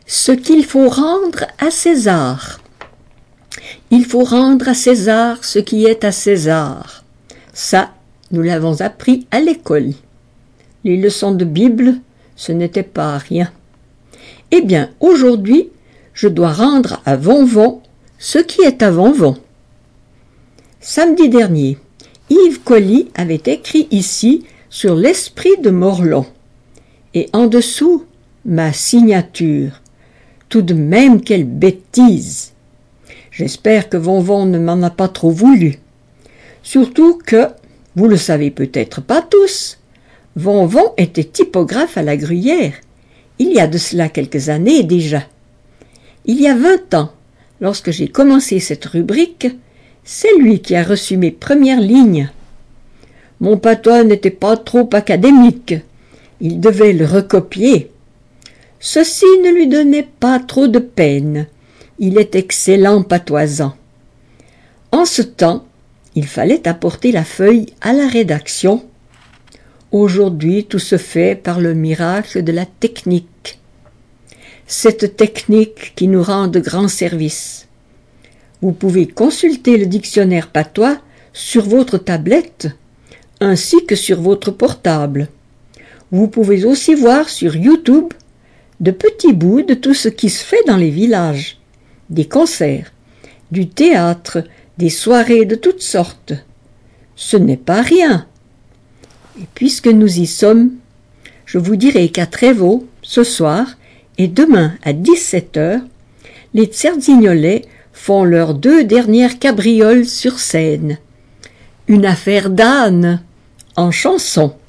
Ce qu'il faut rendre à César. Il faut rendre à César ce qui est à César. Ça, nous l'avons appris à l'école. Les leçons de Bible, ce n'était pas rien. Eh bien, aujourd'hui, je dois rendre à Vonvon ce qui est à Vonvon. Samedi dernier, Yves Colly avait écrit ici sur l'esprit de Morlon. Et en dessous, ma signature. Tout de même, quelle bêtise! J'espère que Vonvon ne m'en a pas trop voulu. Surtout que, vous le savez peut-être pas tous, Vonvon était typographe à la Gruyère, il y a de cela quelques années déjà. Il y a 20 ans, lorsque j'ai commencé cette rubrique, c'est lui qui a reçu mes premières lignes. Mon patois n'était pas trop académique, il devait le recopier. Ceci ne lui donnait pas trop de peine, il est excellent patoisant. En ce temps, il fallait apporter la feuille à la rédaction. Aujourd'hui, tout se fait par le miracle de la technique. Cette technique qui nous rend de grands services. Vous pouvez consulter le dictionnaire patois sur votre tablette, ainsi que sur votre portable. Vous pouvez aussi voir sur YouTube de petits bouts de tout ce qui se fait dans les villages, des concerts, du théâtre, des soirées de toutes sortes. Ce n'est pas rien. Et puisque nous y sommes, je vous dirai qu'à Trévaux, ce soir et demain à 17h, les Tserzignolais font leurs 2 dernières cabrioles sur scène. Une affaire d'âne, en chanson.